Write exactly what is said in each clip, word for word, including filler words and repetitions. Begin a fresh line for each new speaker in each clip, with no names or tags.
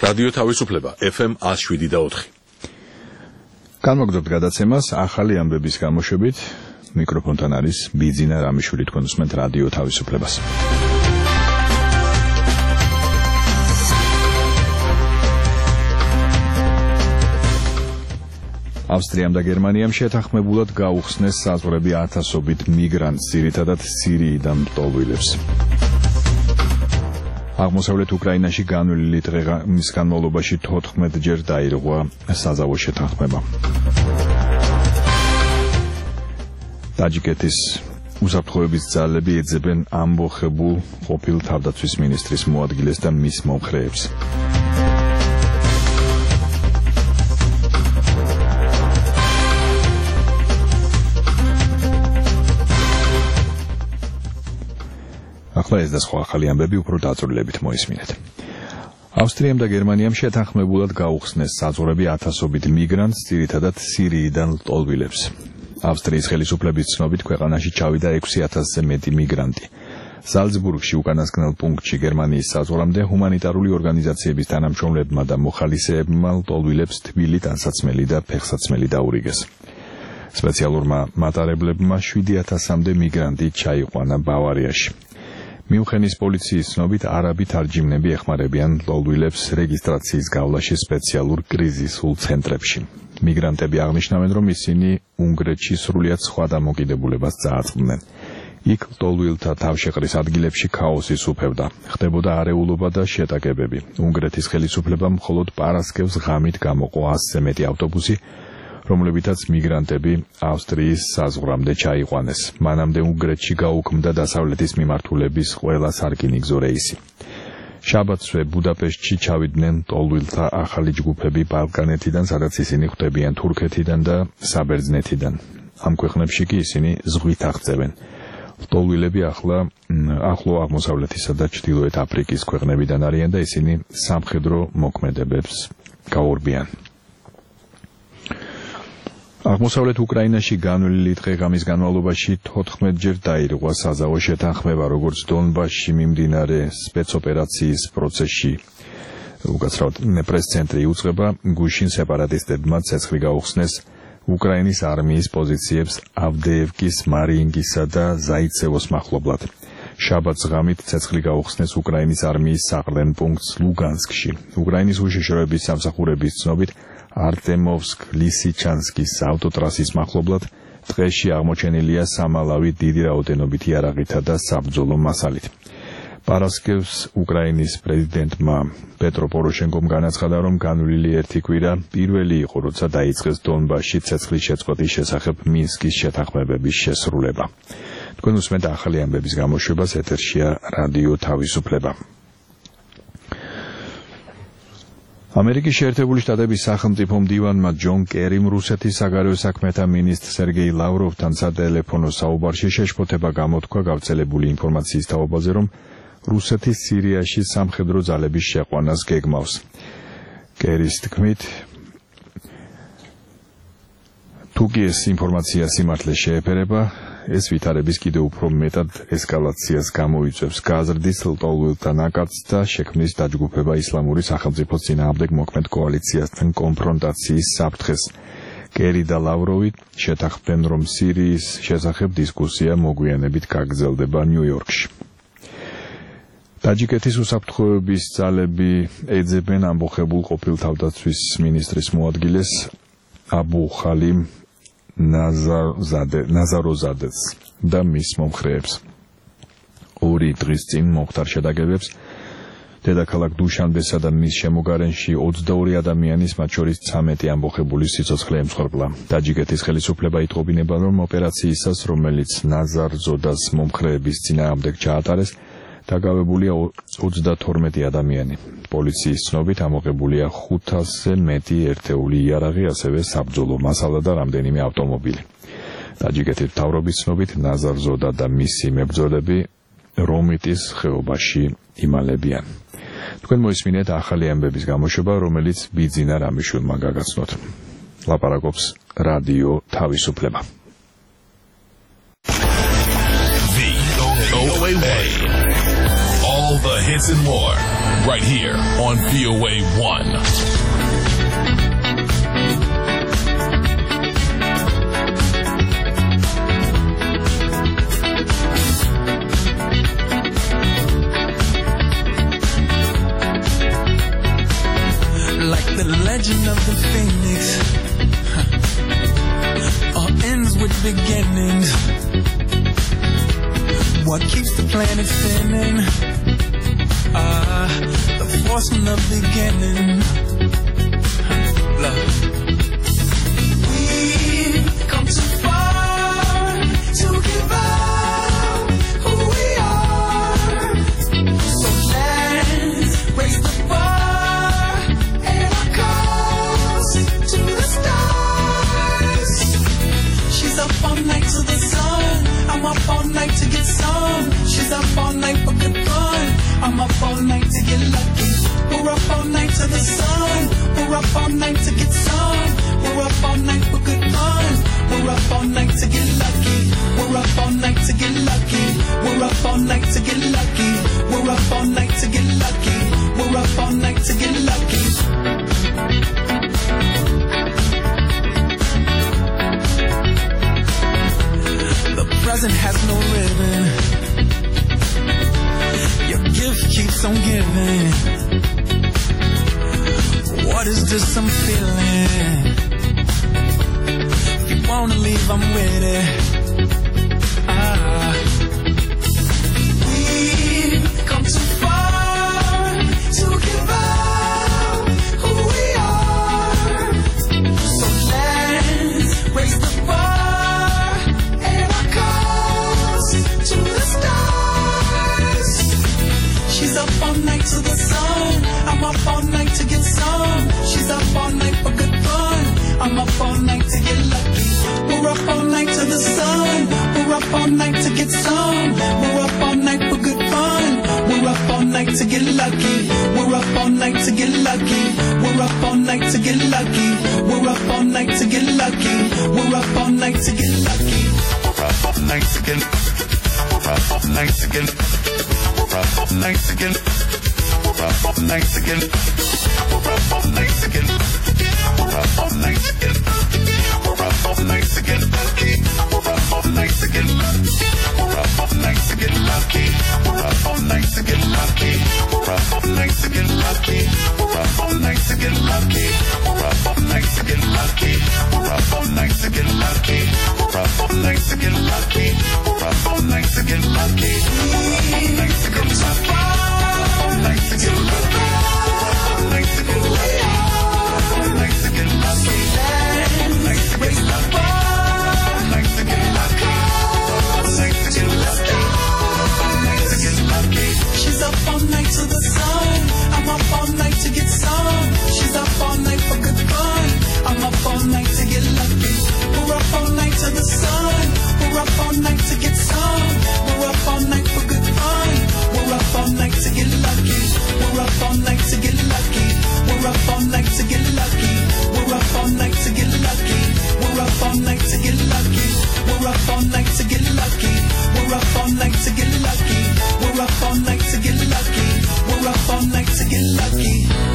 რადიო თავისუფლება ეფ ემ one oh seven და four.
განმოგდობთ გადაცემას ახალი ამბების გამოშვებით. მიკროფონთან არის ბიძინა რამიშვილი, თქვენ უსმენთ რადიო თავისუფლებას. ავსტრიამ და გერმანიამ შეთანხმებულად გაუხსნეს საზღვრები ათასობით მიგრანტს, ძირითადად სირიიდან მტოლვილებს. აღმოსავლეთ უკრაინაში განვლილი დღის განმავლობაში თოთხმეტჯერ დაირღვა საზავო შეთანხმება. ტაჯიკეთის უსაფრთხოების ძალები ეძებენ ამბოხებულ ყოფილ თავდაცვის მინისტრის მოადგილეს და მის მომხრეებს. ახლა ეს და სხვა ახალი ამბები უფრო დაწვრილებით მოისმინეთ. ავსტრიამ და გერმანიამ შეთანხმებულად გაუხსნეს საზღვრები ათასობით მიგრანტს, ძირითადად სირიიდან მტოლვილებს. ავსტრიის ხელისუფლების ცნობით ქვეყანაში ჩავიდა ექვსი ათასზე მეტი მიგრანტი. ზალცბურგში უკანასკნელ პუნქტში გერმანიის საზღვრამდე ჰუმანიტარული ორგანიზაციების თანამშრომლებმა და მოხალისეებმა მტოლვილებს თბილი ტანსაცმელი და ფეხსაცმელი დაურიგეს. სპეციალურმა მატარებლებმა შვიდი ათასამდე მიგრანტი ჩაიყვანა ბავარიაში. მიუნხენის პოლიციის ცნობით არაბი თარჯიმნები ეხმარებიან მტოლვილებს რეგისტრაციის გავლაში სპეციალურ კრიზისულ ცენტრებში. მიგრანტები აღნიშნავენ, რომ ისინი უნგრეთში სრულიად სხვა დამოკიდებულებას წააწყდნენ. იქ მტოლვილთა თავშეყრის ადგილებში ქაოსი სუფევდა, ხდებოდა არეულობა და შეტაკებები. უნგრეთის ხელისუფლებამ მხოლოდ პარასკევს ღამით გამოყო ასზე მეტი ავტობუსი, რომლებითაც მიგრანტები ავსტრიის საზღვრამდე ჩაიყვანეს. მანამდე უნგრეთში გაუქმდა დასავლეთის მიმართულების ყველა სარკინიგზო რეისი. შაბათსვე ბუდაპეშტში ჩავიდნენ მტოლვილთა ახალი ჯგუფები ბალკანეთიდან, სადაც ისინი ხვდებიან თურქეთიდან და საბერძნეთიდან. ამ ქვეყნებში კი ისინი ზღვით აღწევენ. მტოლვილები ახლა ახლო აღმოსავლეთისა და ჩრდილოეთ აფრიკის ქვეყნებიდან არიან და ისინი სამხედრო მოქმედებებს გაურბიან. აღმოსავლეთ უკრაინაში განვლილი დღე-ღამის განმავლობაში თოთხმეტჯერ დაირღვა საზავო შეთანხმება, როგორც დონბასში მიმდინარე სპეცოპერაციის პროცესში. უკაცრავად პრეს-ცენტრი იუწყება, გუშინ სეპარატისტებმა ცეცხლი გაუხსნეს უკრაინის არმიის პოზიციებს ავდეევკის, მარიინკისა და ზაიცევოს მახლობლად. შაბათს ღამით ცეცხლი გაუხსნეს უკრაინის არმიის საყრდენ პუნქტს ლუგანსკში. უკრაინის უშიშროების სამსახურების ცნობით არტემოვსკ ლისიჩანსკის ავტოტრასის მახლობლად დღეში აღმოჩენილია სამალავი დიდი რაოდენობით იარაღითა და საბრძოლო მასალით. პარასკევს უკრაინის პრეზიდენტმა პეტრო პოროშენკომ განაცხადა, რომ განვლილი ერთი კვირა პირველი იყო, როცა დაიწყეს დონბასში ცეცხლის შეწყვეტის შესახებ მინსკის შეთანხმებების შესრულება. თქვენ უსმენთ ახალი ამბების გამოშვებას, ეთერშია რადიო თავისუფლება. ამერიკის შეერთებული შტატების სახელმწიფო მდივანმა ჯონ კერიმ რუსეთის საგარეო საქმეთა მინისტრ სერგეი ლავროვთან სატელეფონო საუბარში შეშფოთება გამოთქვა გავრცელებული ინფორმაციის თაობაზე, რომ რუსეთი სირიაში სამხედრო ძალების შეყვანას გეგმავს. კერის თქმით, თუ კი ეს ინფორმაცია სიმართლეს შეეფერება, ეს ვითარების კიდევ უფრო მეტად ესკალაციას გამოიწვევს, გაზრდის მტოლვილთა ნაკადს და შექმნის დაჯგუფება ისლამური სახელმწიფოს წინააღმდეგ მოქმედ კოალიციასთან კონფრონტაციის საფრთხეს. კერი და ლავროვი შეთანხმდნენ, რომ სირიის შესახებ დისკუსია მოგვიანებით გაგრძელდება ნიუ-იორკში. ტაჯიკეთის უსაფრთხოების ძალები ეძებენ ამბოხებულ ყოფილ თავდაცვის მინისტრის მოადგილეს აბუ ხალიმ ნაზაროზადეს და მის მომხრეებს. ორი დღის წინ მომხდარ შეტაკებებს დედაქალაქ დუშანბესა და მის შემოგარენში ოცდაორი ადამიანის, მათ შორის ცამეტი ამბოხებული სიცოცხლე ემსხვერპლა. ტაჯიკეთის ხელისუფლება იტყობინება, რომ ოპერაციისას, რომელიც ნაზარზოდას მომხრეების წინააღმდეგ ჩაატარეს, დაგავებულია ოცდათორმეტი ადამიანი. პოლიციის ცნობით ამოღებულია ხუთასზე მეტი ერთეული იარაღი, ასევე საბრძოლო მასალა და რამდენიმე ავტომობილი. ტაჯიკეთის მთავრობის ცნობით ნაზარზოდა და მისი მებრძოლები რომიტის ხეობაში იმალებიან. თქვენ მოისმინეთ ახალი ამბების გამოშვება, რომელიც ბიძინა რამიშვილმა გაგაცნოთ. ლაპარაკობს რადიო თავისუფლება.
All the hits and more, right here on V O A one.
Like the legend of the phoenix, huh. All ends with beginnings. What keeps the planet spinning? Ah, uh, the force from the beginning. Huh. Love. We've come too far to give up who we are. So let's raise the bar. Up all night to the sun. I'm up all night to get some. She's up all night for good fun. I'm up all night to get lucky. We're up all night to the sun. We're up all night to get some. We're up all night for good fun. We're up all night to get lucky. We're up all night to get lucky. We're up all night to get lucky. We're up all night to get lucky. We're up all night to get lucky. The present has no ribbon. Your gift keeps on giving. What is this I'm feeling? If you wanna leave, I'm with it. Ah. We've come too far to give up who we are. So let's raise the bar. She's up all night to the sun. I'm up all night to get some. She's up all night for good fun. I'm up all night to get lucky. We're up all night to the sun. We're up all night to get some. We're up all night for good fun. We're up all night to get lucky. We're up all night to get lucky. We're up all night to get lucky. We're up all night to get lucky. We're up all night to get lucky. We're up all night to get. We're up all night to get. We're up all night again. We're up all night again. We're up all night again. We're up all night again. We're up all night again. We're up all night again. We're up all night again. Lucky. We're up all night again. Lucky. We're up all night again. Lucky. We're up all night again. Lucky. We're up all night again. Lucky. We're up all night again. Lucky. We're up all night again. Lucky. We're up all night again. Lucky. Nights to get lucky. Nights to get lucky. Nights to get lucky. Nights to get lucky. Nights to get lucky. Nights to get lucky. Nights to get lucky. Nights to get lucky. She's up all night to the sun. I'm up all night to get some. She's up all night for good fun. I'm up all night to get lucky. We're up all night to the sun. We're up all night to get some. We're up all night for good fun. We're up all night to get lucky. We're up all night to get lucky. We're up all night to get lucky. We're up all night to get lucky. We're up all night to get lucky. We're up all night to get lucky. We're up all night to get lucky. We're up all night to get lucky. We're up all night to get lucky.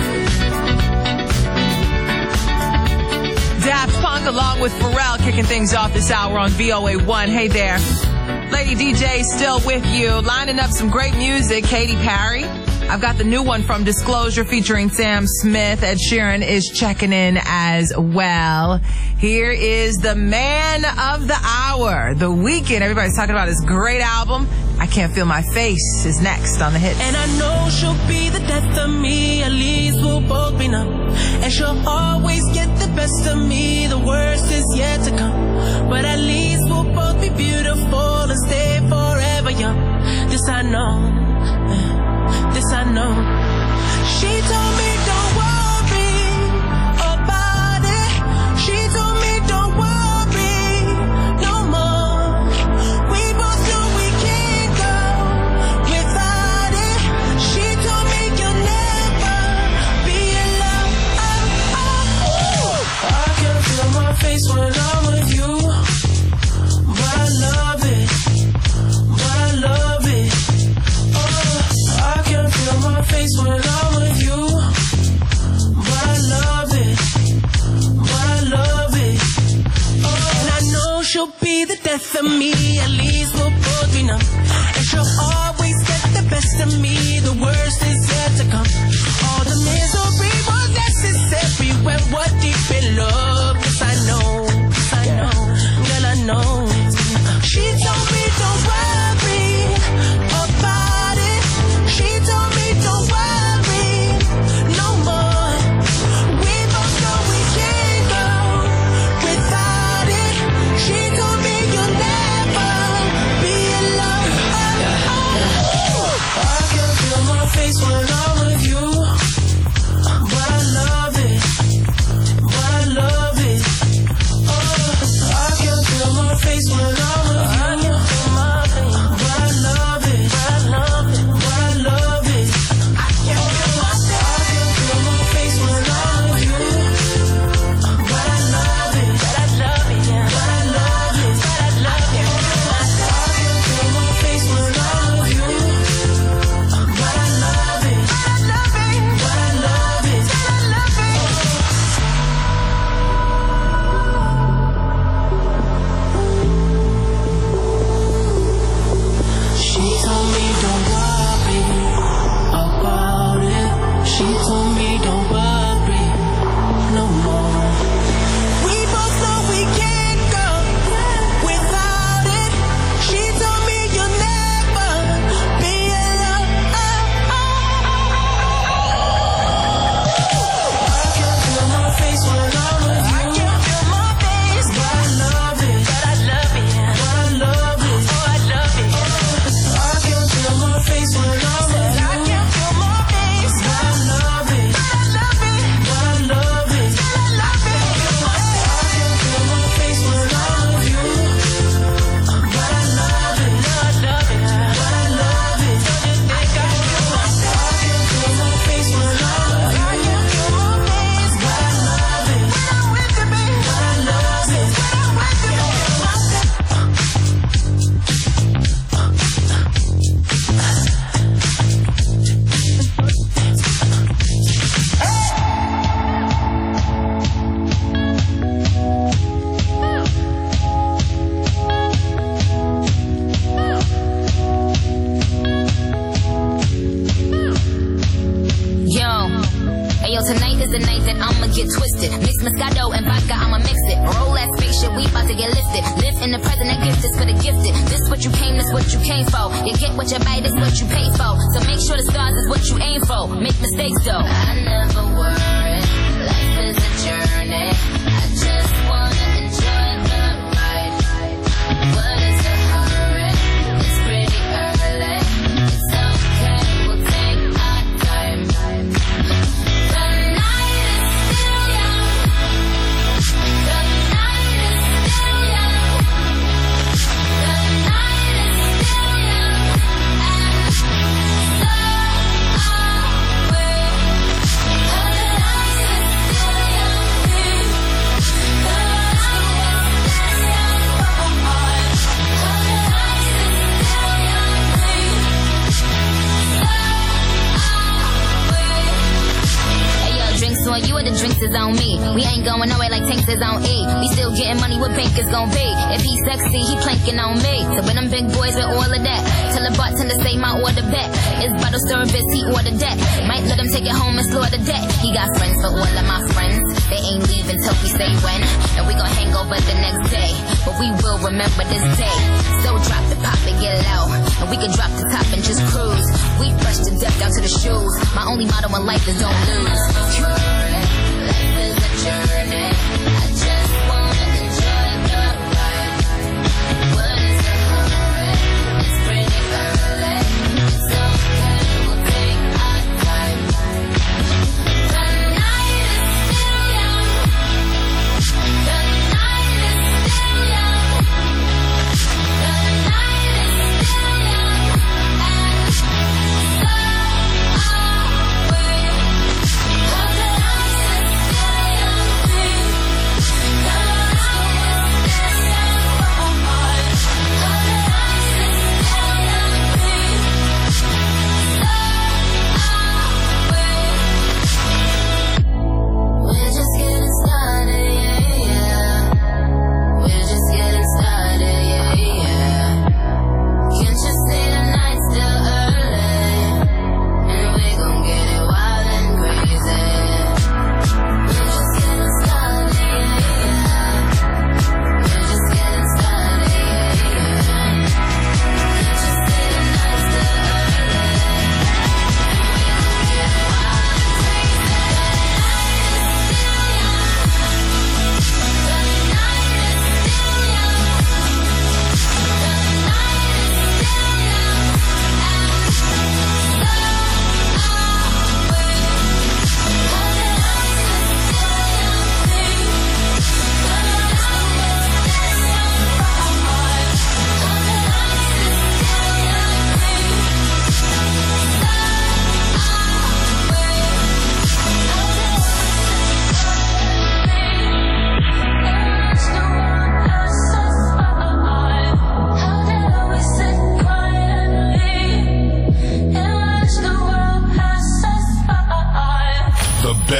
Daft Punk along with Pharrell kicking things off this hour on V O A one. Hey there. Lady D J still with you, lining up some great music. Katy Perry. I've got the new one from Disclosure featuring Sam Smith. Ed Sheeran is checking in as well. Here is the man of the hour, The Weeknd. Everybody's talking about his great album. I Can't Feel My Face is next on the hits.
And I know she'll be the death of me. At least we'll both be numb. And she'll always get the best of me. The worst is yet to come. But at least we'll both be beautiful and stay forever young. This I know. This I know. She told me don't worry about it. She told me don't worry no more. We both know we can't go without it. She told me you'll never be alone. Oh, oh, oh. I can feel my face when I'm with you. But I love it. But I love it. Oh, I can feel death of me, at least we'll both be numb. And she'll always get the best of me, the worst is yet to come. All the misery was necessary when we're deep in love. Yes, I know, yes, I know, girl, I know. She told me don't worry about it. She told me don't worry no more. We both know we can't go without it. She told me you'll never be alone. I can feel my face when I'm with you, but I love it, but I love it. Oh, I can feel my face when I'm with you.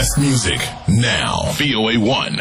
best music now. V O A one.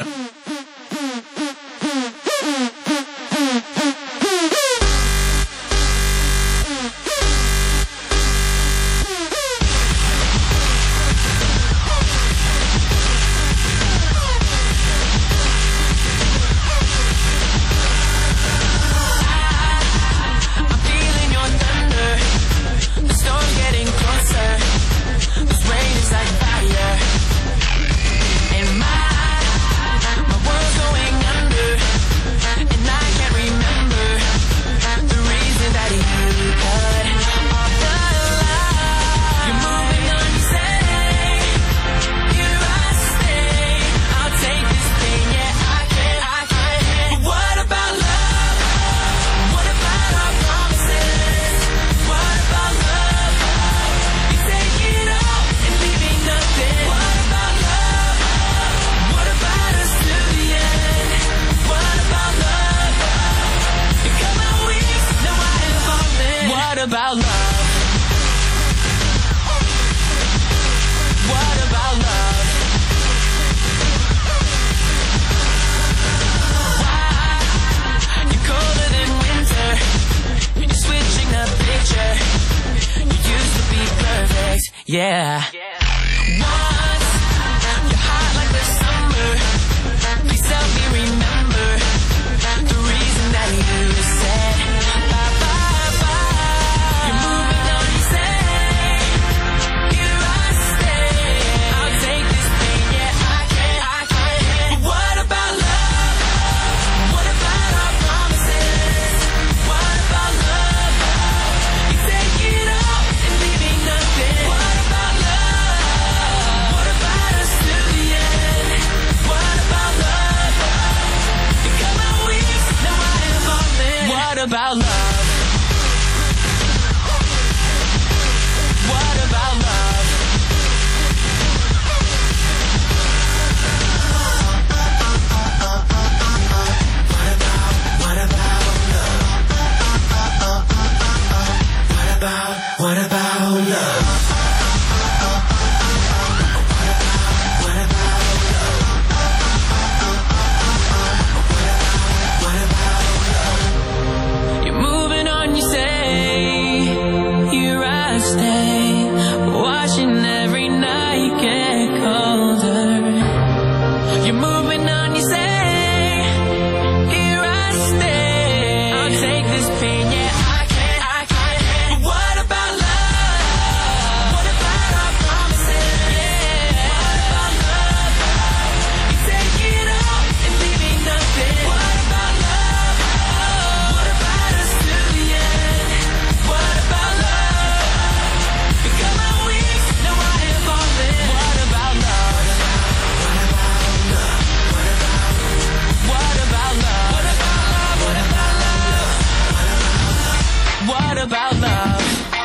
about love? What about love? Why? You're colder than winter. You're switching the picture. You used to be perfect, yeah. Once, you're hot like the summer. Please help me remember the reason that you said bye bye bye. You're moving on, you say here I stay. I'll take this pain, yeah I can, I can. But what about love? What about our promises? What about love? You take it all and leaving nothing. What about love? What about us to the end? What about love? You cut my wings, now I am falling. What about love? What about love? What about love? What about, what about love? What about love? What about love? You're moving on, you say. Here I stay, watching every night get colder. You're moving on, you say. Here I stay. I'll take this pain, yeah I can, I can. But what about love? What about our promises? Yeah. What about love? You take it all and leaving nothing. What about love? What about us to the end? What about love? You cut my wings, now I am falling. What about love? What about love? What about love? What about love? What about love? What about love?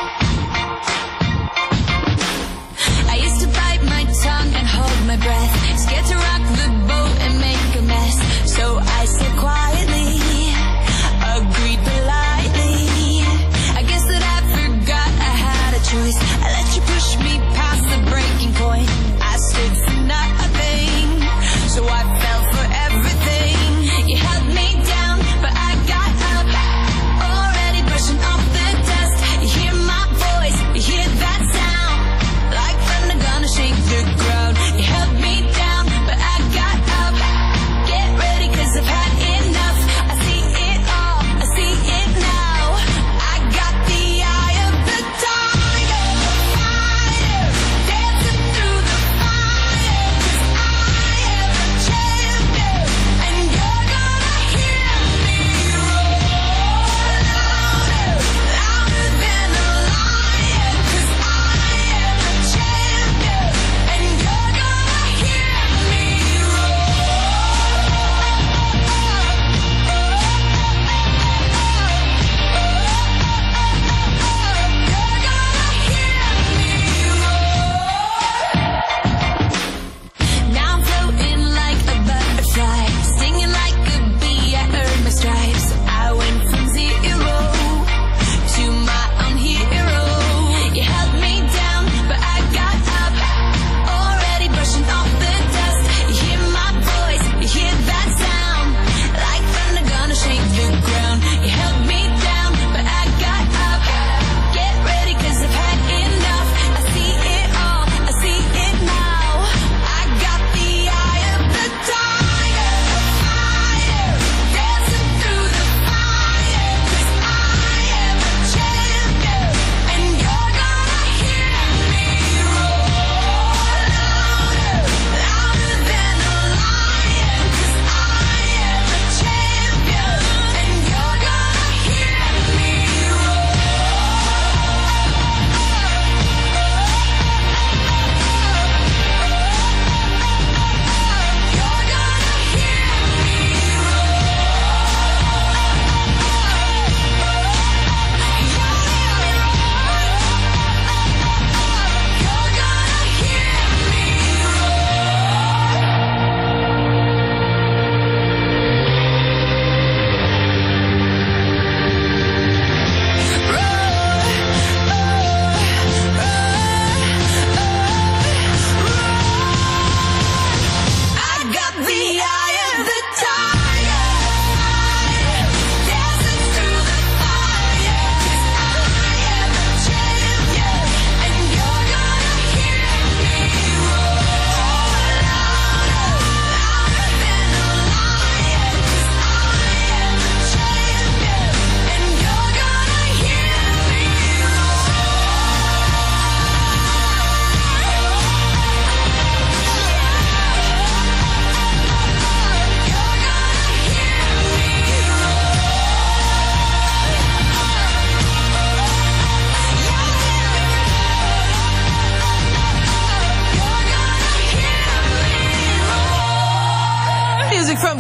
I used to bite my tongue and hold my breath, scared to rock the boat and make a mess. So I said quietly, agreed politely. I guess that I forgot I had a choice. I let you push me past the breaking point. I stood for nothing, so I fell for everything. You held me down, but I got up, already brushing off the dust. You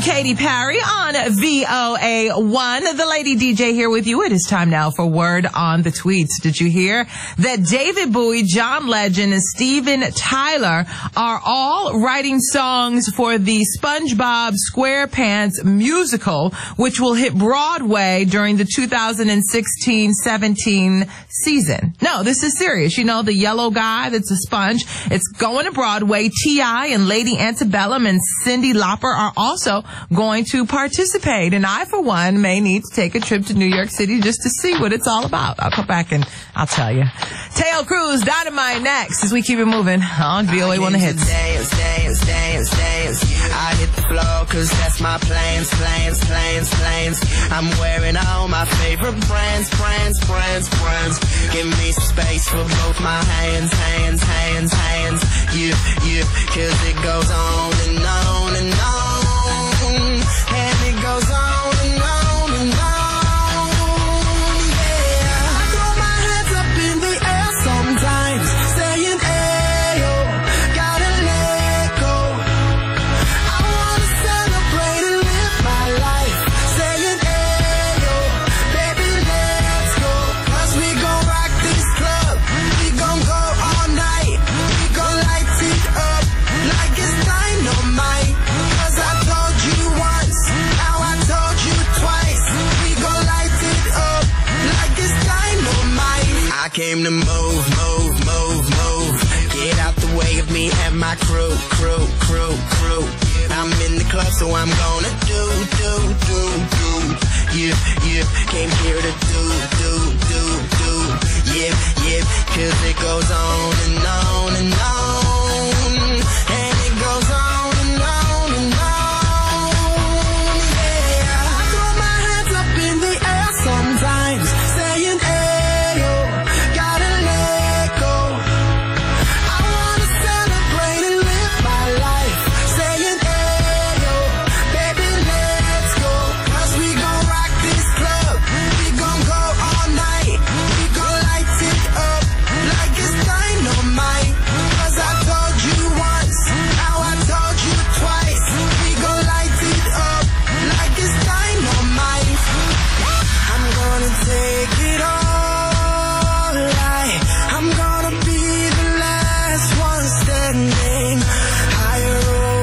Katy Perry on V O A one. The Lady D J here with you. It is time now for Word on the Tweets. Did you hear that David Bowie, John Legend, and Steven Tyler are all writing songs for the SpongeBob SquarePants musical, which will hit Broadway during the two thousand sixteen seventeen season? No, this is serious. You know, the yellow guy that's a sponge. It's going to Broadway. T I and Lady Antebellum and Cyndi Lauper are also going to participate. And I, for one, may need to take a trip to New York City just to see what it's all about. I'll come back and I'll tell you. Teo Cruz, Dynamite next as we keep it moving on V O A one The Hits.
Dance, dance, dance, dance. I hit the floor cause that's my plans, plans, plans, plans. I'm wearing all my favorite brands, brands, brands, brands. Give me some space for both my hands, hands, hands, hands. Yeah, yeah, cause it goes on and on and on. And it goes on and on and on. Yeah, I throw my hands up in the air sometimes, saying, ayo, gotta let go. I wanna celebrate and live my life, saying, ayo, baby, let's go. Cause we gon' rock this club, we gon' go all night, we gon' light it up like it's dynamite. Cause I told you once, now I told you twice, we gon' light it up like it's dynamite. I came to move, move, move, move. Get out the way of me and my crew, crew, crew, crew. I'm in the club, so I'm gonna do, do, do, do. Yeah, yeah, came here to do, do, do, do. Yeah, yeah, cause it goes on and on and on. And it goes on and on and on. Yeah, I throw my hands up in the air sometimes, saying, ayo, gotta let go. I wanna celebrate and live my life, saying, ayo, baby, let's go. Cause we gon' rock this club, we gon' go all night, we gon' light it up like it's dynamite. Cause I told you once, now I told you twice, we gon' light it up like it's dynamite. I'm gonna take it all, like I'm gonna be the last one standing, higher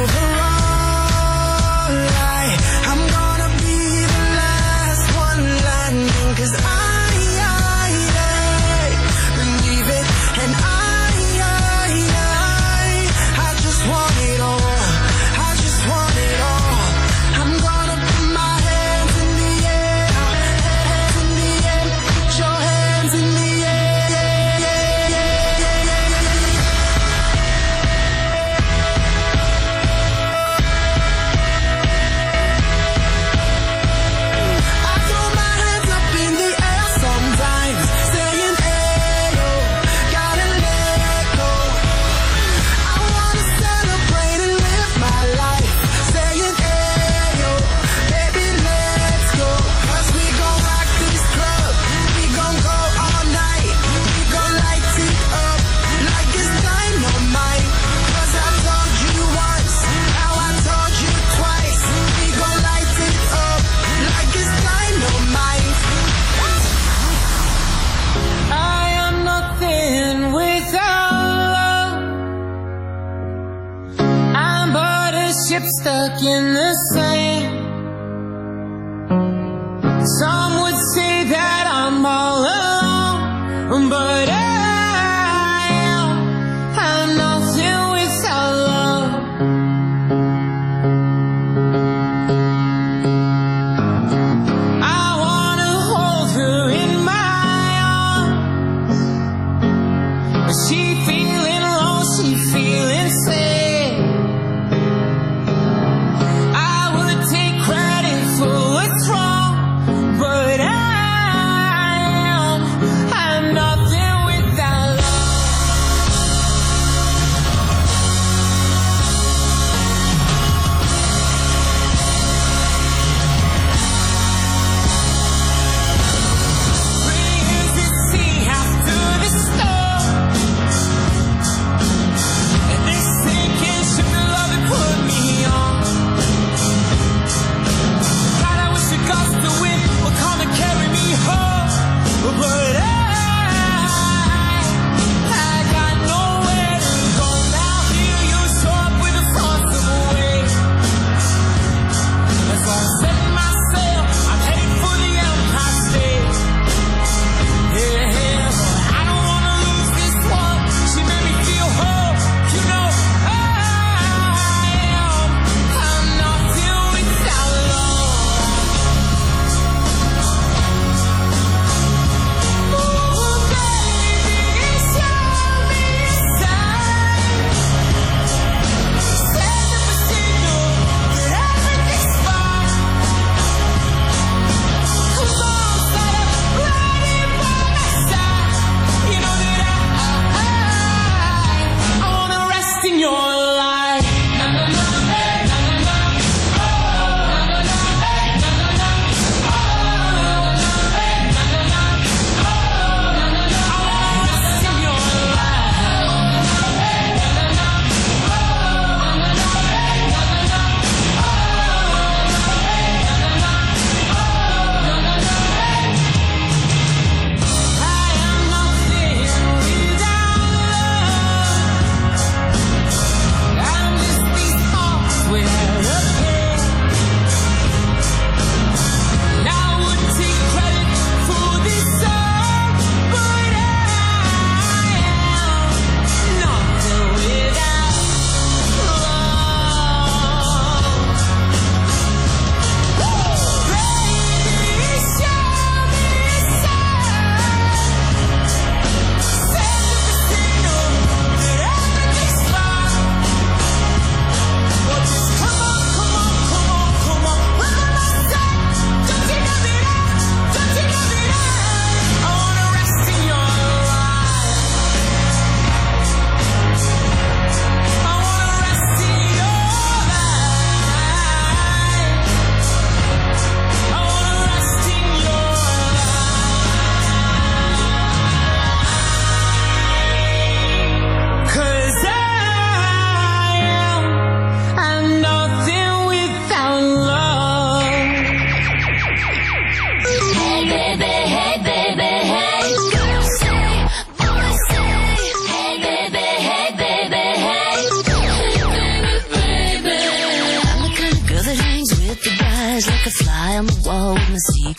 overall, like I'm gonna be the last one landing. Cause I, I, I believe it, and I, I, I, I just want it all, I just want it all. I'm gonna put my hands in the air, hands in the air, put your hands in the air, yeah, yeah, yeah, yeah, yeah. I throw my hands up in the air sometimes, saying, ayo, gotta let go. I wanna celebrate and live my life, saying, ayo, baby, let's go. Cause we gon' rock this club, we gon' go all night, we gon' light it up like it's dynamite. Cause I told you once, now I told you twice, we gon' light it up like it's dynamite.
I am nothing without love. I'm but a ship stuck in the sand. Some would say that I'm all alone, but I am, I'm nothing without love. I wanna hold her in my arms. She feeling low, she feeling sad. I would take credit for what's wrong, but I am, I'm nothing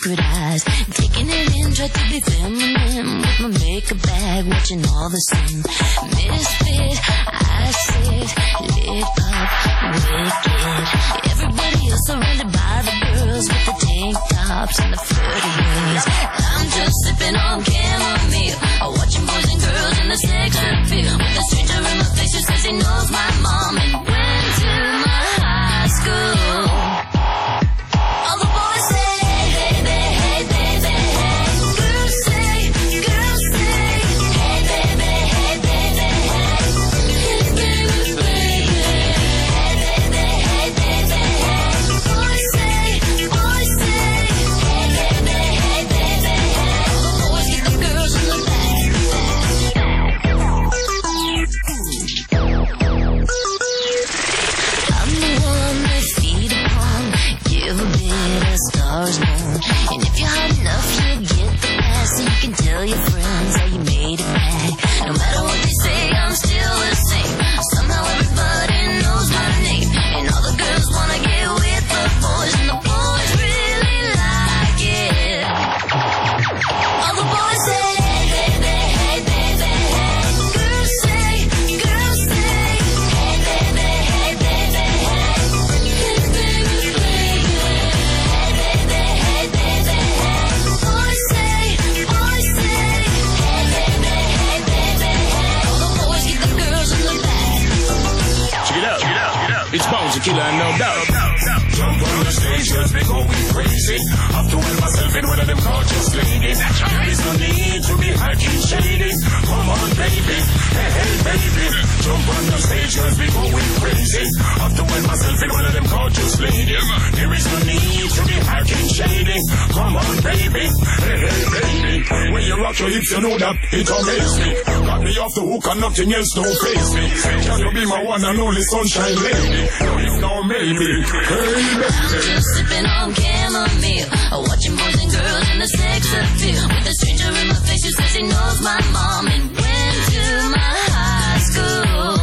secret eyes. Taking it in, tried to be feminine with my makeup bag, watching all the sin. Misfit, I sit, lit up, wicked. Everybody else surrounded by the girls with the tank tops and the flirty ways. I'm just sipping on chamomile, watching boys and girls in the sex appeal. With a stranger in my face who says he knows my mom and went to my high school. All the boys say, hey baby, hey baby, hey. Girls say, girls say, hey baby, hey baby, hey. Hey baby, baby, hey baby, hey baby, hey. Boys say, boys say, hey baby, hey baby, hey. All the boys get the girls in the back. I'm the one they feed upon, give a bit of stars known. And if you're hot enough, you'll get the pass, so you can tell your friends how you made it back. No matter what they say, I'm still the same. Somehow everybody knows my name, and all the girls wanna get with the boys, and the boys really like it. All the boys say, hey baby, hey baby, hey. Girls say, girls say, hey baby, hey baby, hey. Hey baby, baby, hey baby, hey baby, hey. Boys say, boys say, hey baby, hey baby, hey. All the boys get the girls in the back.
Check it out, check it out, check it out. It's Bones and Killer, no doubt. Jump on the stage, let's be going crazy. Have to win myself in one of them gorgeous ladies. There is no need to be hacking shady. Come on, baby, hey, hey, baby. Jump on the stage, let's be going crazy. Have to win myself in one of them gorgeous ladies. There is no need to be hacking shady. Come on, baby, hey, hey, baby. When you rock your hips, you know that it amazes me. Got me off the hook and nothing else don't face me. Can you be my one and only sunshine lady? No, if no, maybe. Hey,
I'm just sipping on chamomile, watching boys and girls in the sex appeal. With a stranger in my face who says he knows my mom and went to my high school.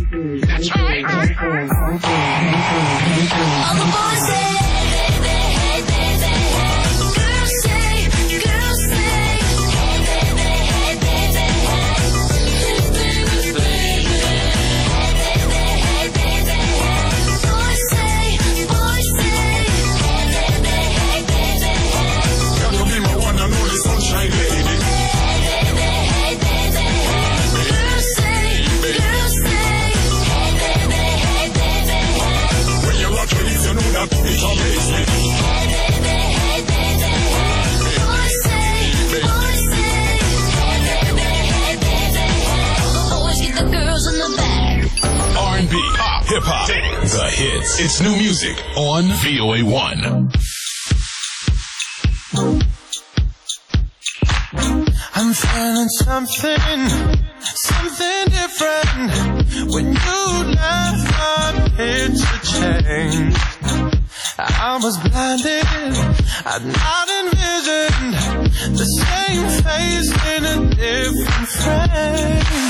All the boys say, hey baby, hey baby, hey. Girls say, girls say, hey baby, hey baby, hey. Hey baby, baby, hey baby, hey baby, hey. Boys say, boys say, hey baby, hey baby, hey.
can you be my one and only sunshine lady?
Hey baby, hey baby, hey. Girls say, girls say, hey baby, hey baby, hey.
When you rock your hips, you know that it amazes me.
Hey baby, hey baby, hey. Boys say, boys say, hey baby, hey baby, hey. All the boys get the girls in the back.
R and B, pop, hip hop, the hits. It's new music on V O A one.
I'm feeling something, something different. When you left, my picture changed. I was blinded, I'd not envisioned the same face in a different frame.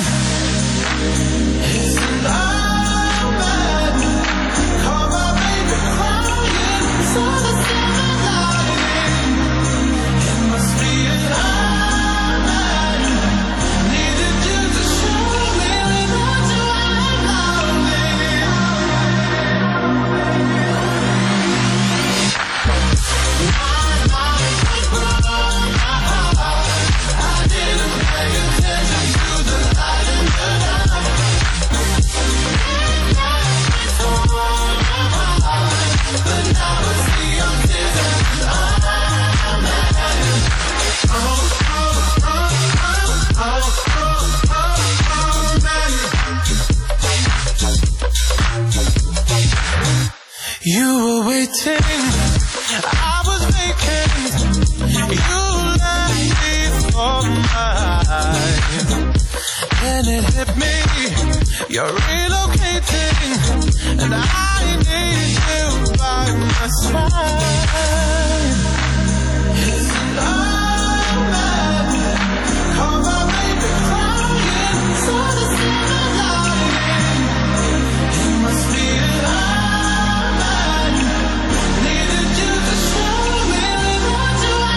Isn't all bad? Call my baby crying, so the silver lining. It must be an eye. Needed you to show me what you are I didn't pay attention to the light in the dark. But now I see your tears and I'm mad. Oh, oh, oh, oh, oh, oh, oh, man. You were waiting, I was vacant. You left before my eyes. Then it hit me, you're relocating, and I need you by my side. Isn't all bad? Call my baby crying, so the silver lining. It must be an eye. Needed you to show me what you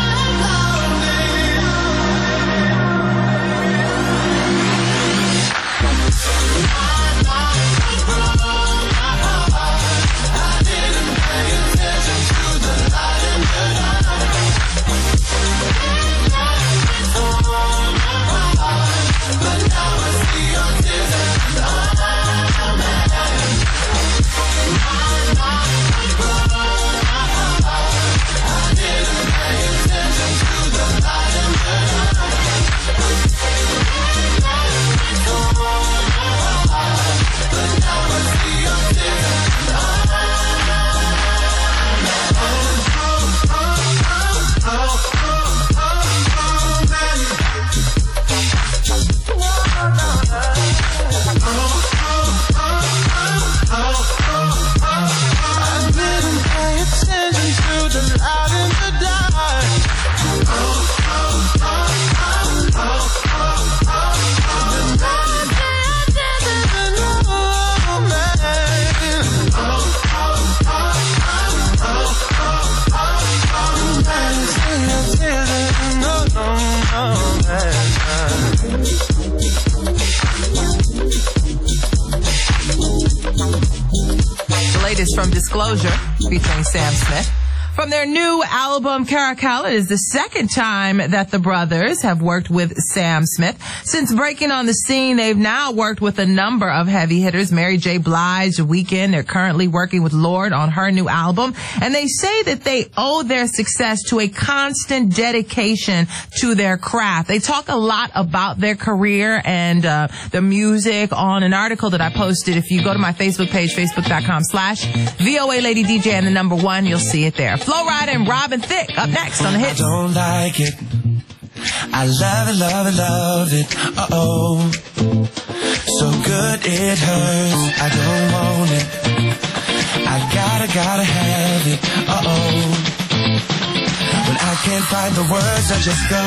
is from Disclosure, featuring Sam Smith. From their new album, Caracal, it is the second time that the brothers have worked with Sam Smith. Since breaking on the scene, they've now worked with a number of heavy hitters. Mary J. Blige, The Weeknd. They're currently working with Lorde on her new album. And they say that they owe their success to a constant dedication to their craft. They talk a lot about their career and uh, the music on an article that I posted. If you go to my Facebook page, facebook.com slash VOA Lady D J and the number one, you'll see it there. Flo Rida and Robin Thicke up next on the hits.
I don't like it. I love it, love it, love it. Uh-oh. So good it hurts. I don't want it. I gotta, gotta have it. Uh-oh. When I can't find the words, I just go.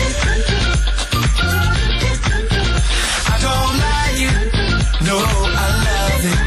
I don't like it. No, I love it.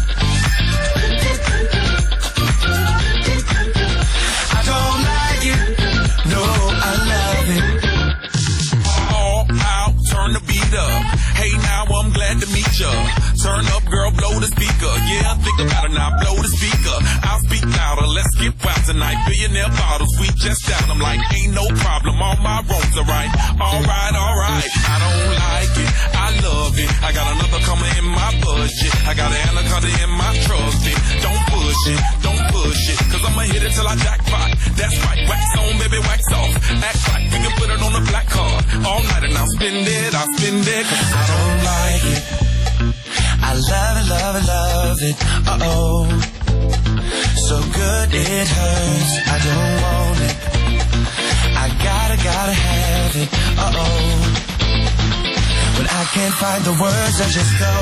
Hey, now I'm glad to meet ya. Turn up, girl, blow the speaker. Yeah, think about it now, blow the speaker. I'll speak louder, let's get wild tonight. Billionaire bottles, we just down. I'm like, ain't no problem, all my roads are right. Alright, alright, I don't like it, I love it. I got another coming in my budget. I got an anaconda in my trusty. Don't push it, don't push it, cause I'ma hit it till I jackpot. That's right, wax on, baby, wax off. Act like we can put it on the black card. All night and I'll spend it, I'll spend it, cause I don't like it.
I love it, love it, love it. Uh-oh. So good it hurts. I don't want it. I gotta, gotta have it. Uh-oh. When I can't find the words, I just go.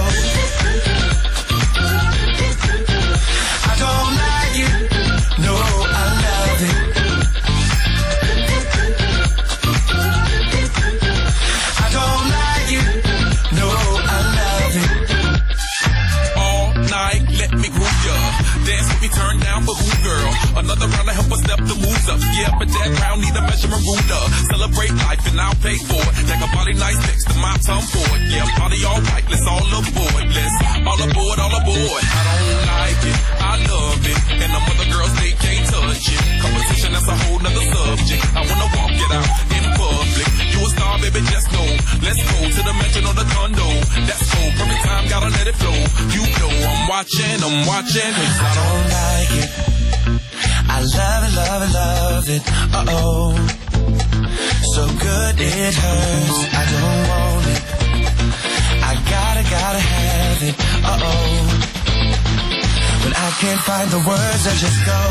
I don't like it. No, I love it. I don't like it. No, I love it.
Let me groove ya. Dance with me, turn down for who, girl? Another round to help us step the moves up. Yeah, but that round need a measurement ruler. Celebrate life and I'll pay for it. Take a body nice next to my tongue for it. Yeah, party all right, let's all aboard. Let's all aboard, all aboard. I don't like it, I love it. And them other girls, they can't touch it. Competition, that's a whole nother subject. I wanna walk it out in public. You a star, baby, just know. Let's go to the mansion or the condo. That's cool, perfect time, gotta let it flow. You know I'm watching, I'm watching.
I don't like it. I love it, love it, love it. Uh-oh. So good it hurts. I don't want it. I gotta, gotta have it. Uh-oh. When I can't find the words, I just go.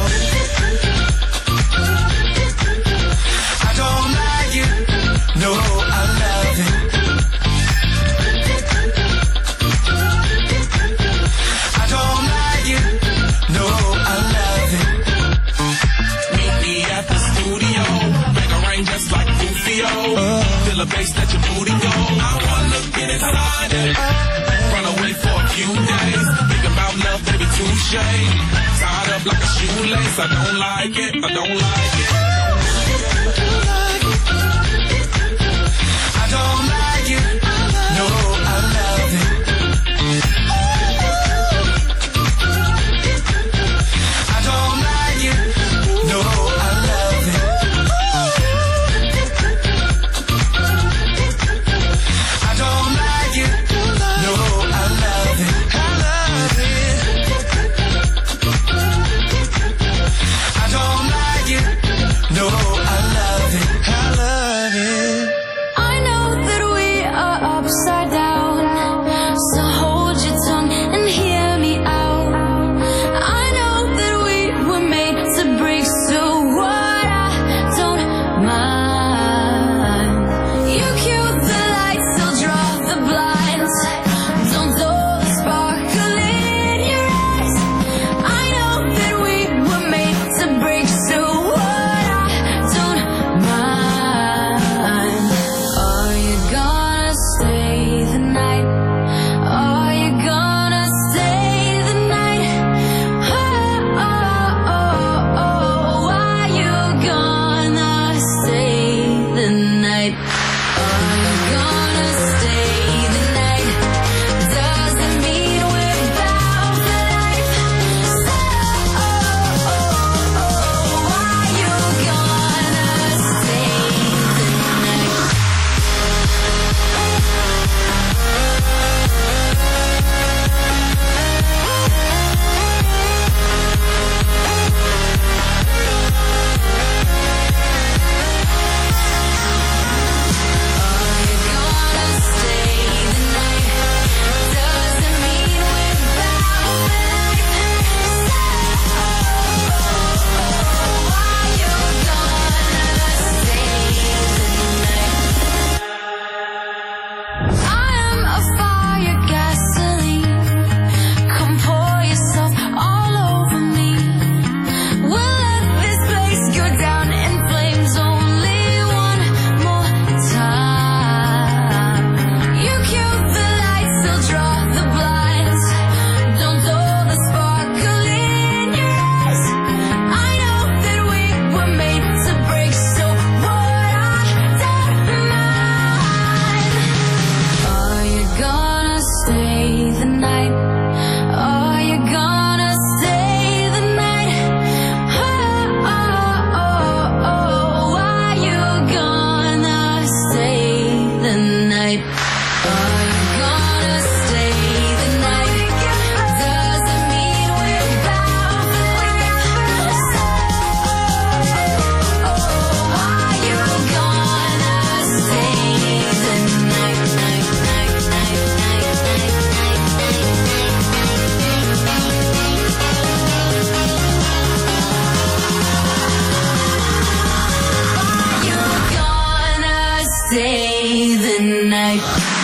I don't like it. No, I love it. I don't like it. No, I love it.
Meet me at the studio. Make a rain just like Rufio. Uh, Feel the bass that your booty go. I wanna get inside it. Run away for a few days. Think about love, baby, touche. Tied up like a shoelace. I don't like it. I don't like it.
I don't like it. No, I love it. I don't like it. No, I love it. I don't like it. No, I love it. I love it. I don't like it. No, I love it. I love it.
I know that we are upside down, so hold your tongue and hear me out. I know that we were made to break, so what, I don't mind. You cue the lights, I'll draw the blinds. Don't dull the sparkle in your eyes. I know that we were made to break, so what, I don't mind. Are you gonna stay the night? Are you gonna stay the night? Oh, oh, oh, oh. Are you gonna stay the night? Are you gonna stay the night? Doesn't mean we're bound for life. Say stay the night.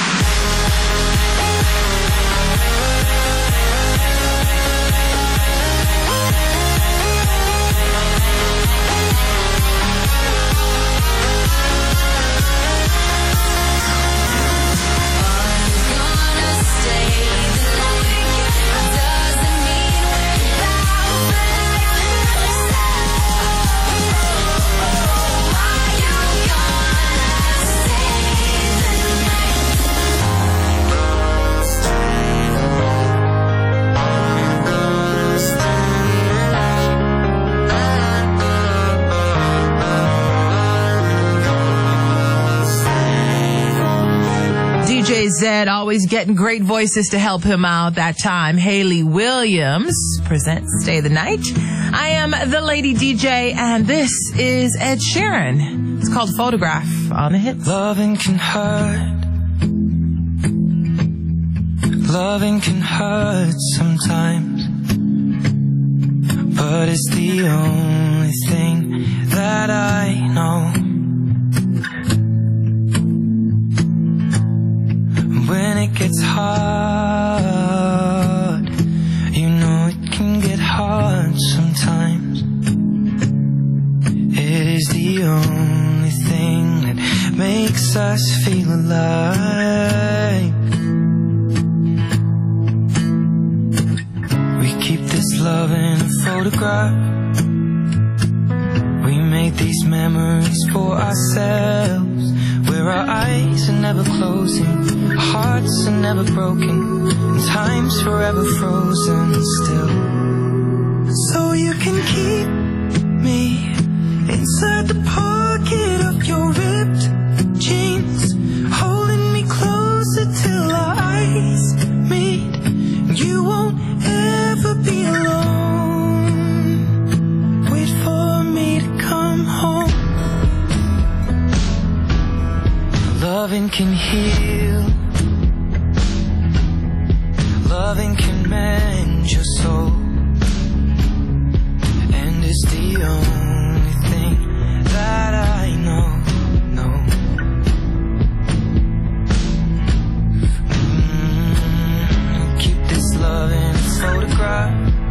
D J Zed always getting great voices to help him out. That time, Haley Williams presents Stay the Night. I am the Lady D J, and this is Ed Sheeran. It's called Photograph on the Hits.
Loving can hurt. Loving can hurt sometimes, but it's the only thing that I know. When it gets hard, you know it can get hard sometimes. It is the only thing that makes us feel alive. We keep this love in a photograph. We made these memories for ourselves, where our eyes are never closing, our hearts are never broken, and time's forever frozen still. So you can keep me inside the pocket of your ripped jeans, holding me closer till our eyes meet. You won't ever be alone. Wait for me to come home. Loving can heal. Loving can mend your soul, and it's the only thing that I know, know. Mm, keep this love in a photograph.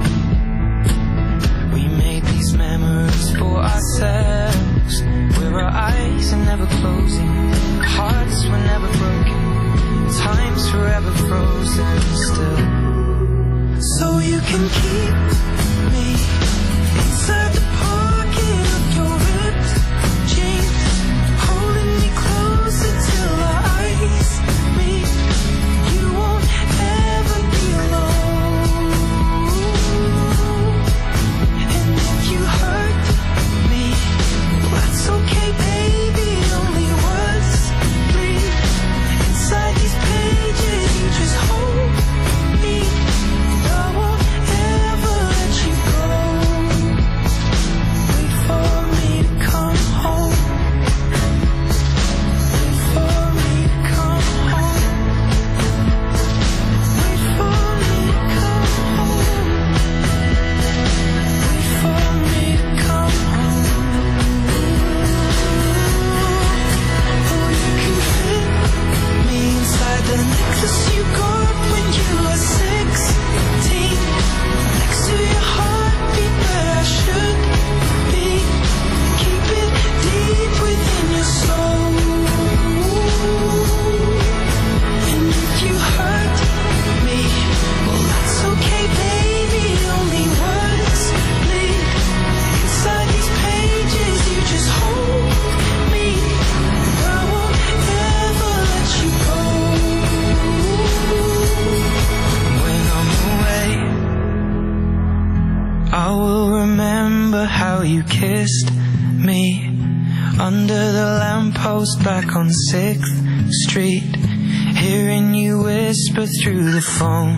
We made these memories for ourselves, where our eyes are never closing, hearts were never broken, time's forever frozen still. So you can keep me inside the pocket of your ripped jeans, holding me closer till our eyes meet. You won't ever be alone. And if you hurt me, well, that's okay, baby. Only words bleed inside these pages. You just hold me. I won't ever let you go. Wait for me to come home. Wait for me to come home. Wait for me to come home. Wait for me to come home. Oh, you can fit me inside the necklace you got when you were sixteen, next to your heartbeat where I should be. Keep it deep within your soul. And if you hurt me, well, that's okay, baby. Only words bleed inside these pages. You just hold me. I won't ever let you go. When I'm away, I will remember how you kissed me under the lamppost back on sixth street, hearing you whisper through the phone.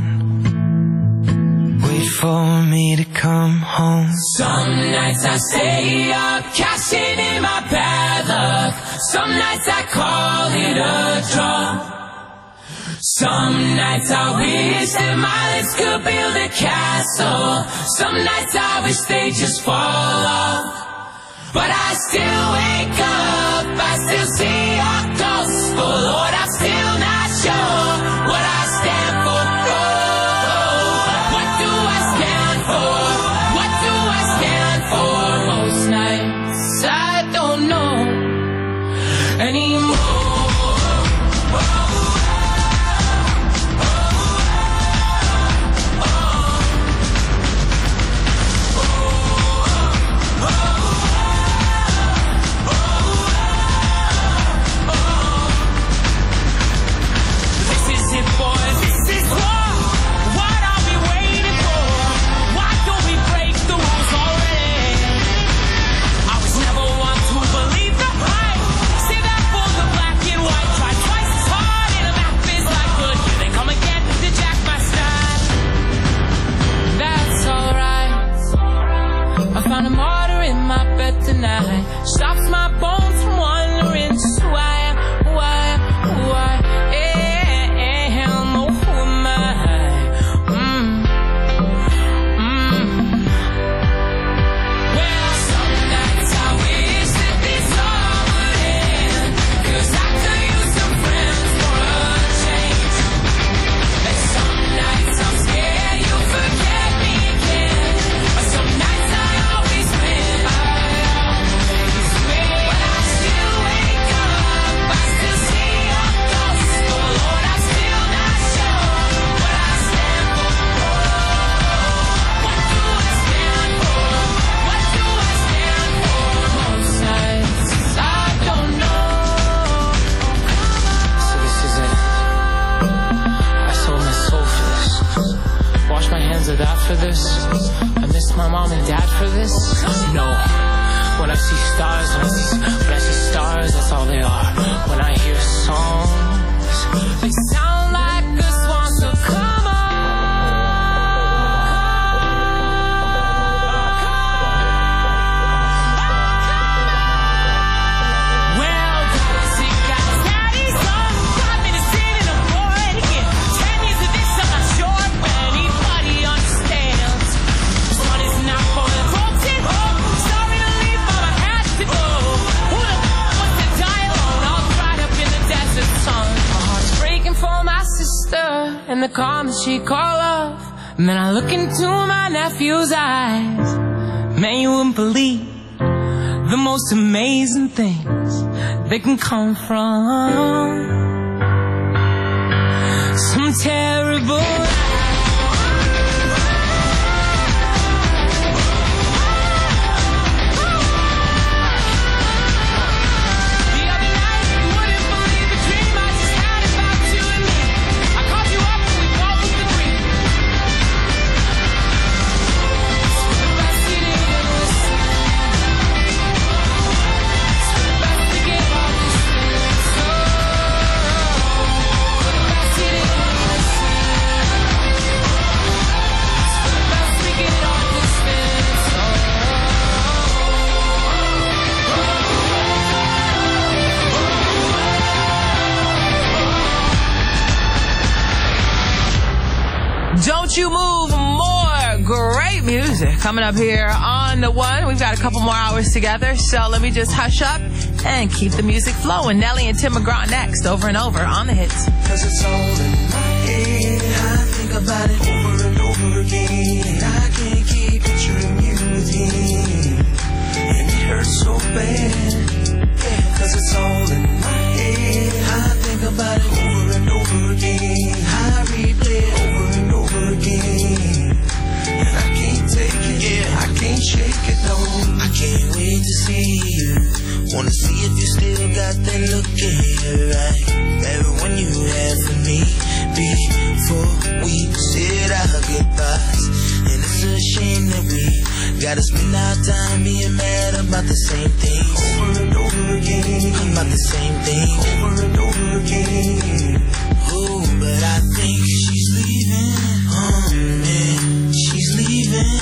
Wait for me to come home.
Some nights I stay up, cashing in my bad luck. Some nights I call it a draw. Some nights I wish that my lips could build a castle. Some nights I wish they just fall off. But I still wake up, I still see your ghost
for this? I miss my mom and dad for this? No. When I see stars, when I see, when I see stars, that's all they are. When I hear songs, they sound like a swan, so come on. And the calm that she call off. And then I look into my nephew's eyes. Man, you wouldn't believe the most amazing things that can come from some terrible.
Don't you move, more great music coming up here on The One. We've got a couple more hours together, so let me just hush up and keep the music flowing. Nelly and Tim McGraw next, over and over on the hits.
Cause it's all in my head, I think about it over and over again. I can't keep picturing you with him, and it hurts so bad. Yeah, cause it's all in my head, I think about it over and over again. I replay it over and over again, and I can't take it, yeah, I can't shake it, no. I can't wait to see you, wanna see if you still got that look in your eye, every one you had for me before we said our goodbyes. And it's a shame that we gotta spend our time being mad about the same thing over and over again, about the same thing over and over again. Oh, but I think she's leaving. Oh man, she's leaving.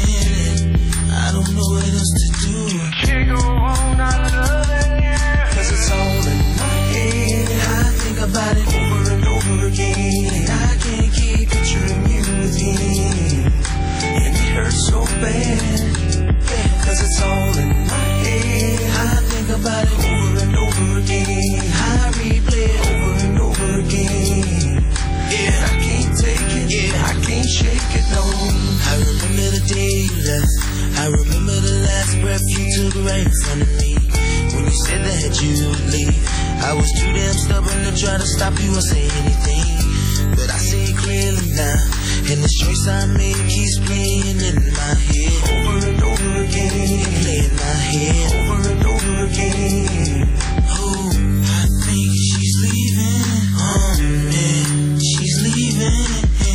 I don't know what else to do. Can't go on not loving you. Cause it's all in my head, I think about it over and over again. I can't keep picturing you with him, and it hurts so bad. Yeah, cause it's all in my head, I think about it over and over again. I replay it over and over again. Yeah, I can't take it, yeah, I can't shake it, no. I remember the day you left, I remember the last breath you took right in front of me. When you said that you would leave, I was too damn stubborn to try to stop you or say anything. But I see it clearly now, and the choice I made keeps playing in my head over and over again, play in my head over and over again. Oh, I think she's leaving. Oh man, she's leaving.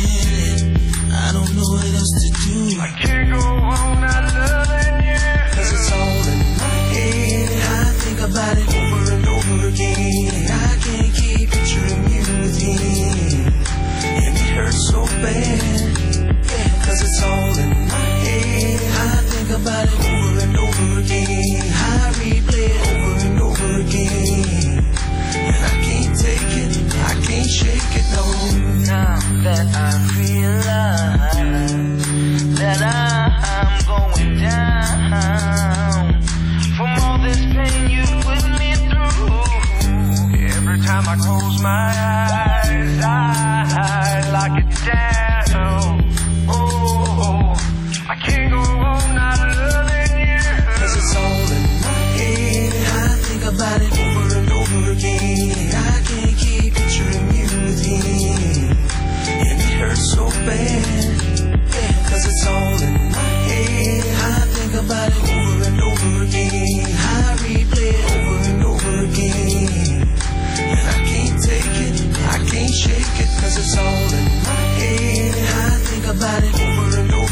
I don't know what else to do. I can't go on not loving you. Cause it's all in my head, I think about it over and over again. I can't keep picturing you with him, and it hurts so bad. Yeah, cause it's all in my head, I think about it over and over again. I replay it over and over again, and I can't take it, I can't shake it, no. Now that I realize that I'm going down from all this pain you put me through. Every time I close my eyes, I lock it down. Oh, I can't go on not loving you. Cause it's all in my head, I think about it over and over again. I can't keep picturing you with him, and it hurts so bad. Yeah, cause it's all in my head, I think about it over and over again. I replay it over and over again, and I can't take it, I can't shake it. Cause it's all in my head, I think about it over and over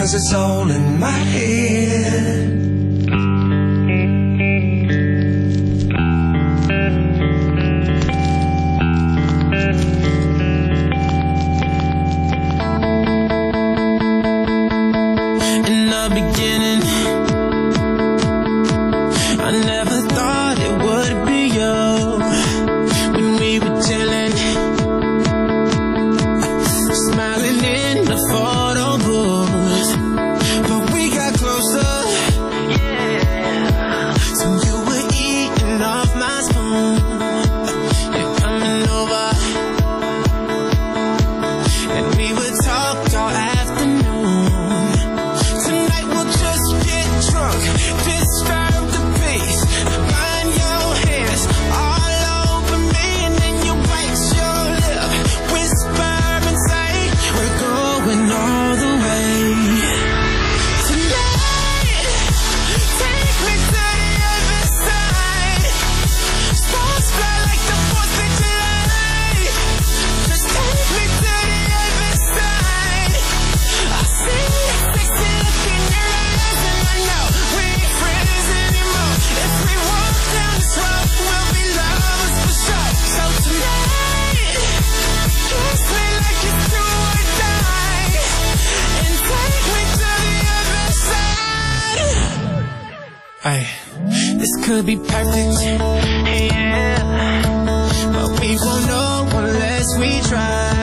'cause it's all in my head.
Beginning, I never thought it would be you when we were chilling, smiling in the photo booth. But we got closer, yeah. So you were eating off my spoon, you're coming over, and we would talk all afternoon.
Ay, this could be perfect, yeah, but we won't know unless we try.